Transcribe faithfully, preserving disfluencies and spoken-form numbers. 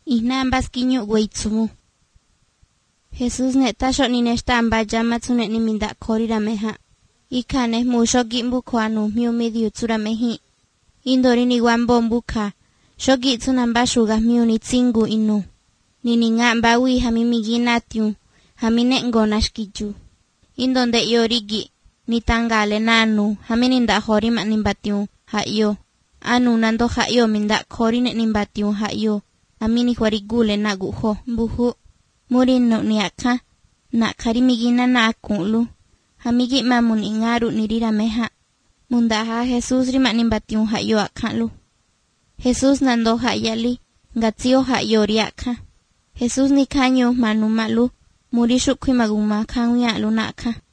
Ihna baskinyu weitsumu. Jesús ne tasho ni nesta ambaya matsune ni minda korira meha. Ikane musho gimbu kwanu miu midiu tsura mehi. Indori ni wambombuka. Shogi tsunamba shuga miu ni tsingu inu. Nini nga mbawi hamimigi natiu. Hamine ngona shkiju. Indonde yorigi. Nitangale nanu. Hamininda horima nimbatiu. Hayo. Anu nando hayo minda korine nimbatiu hayo. Amini huarigule naguho mbuhu. Murino niaka. Na karimigina na akulu. Hamigi mamuni ngaru nirira meha. Mundaha Jesus rima nimbatiu hayo akalu. Jesus nando hayali. Ngatsio hayo riaka. Jesus ni kanyo manu malu. Murishu kui maguma kanwia lunaka.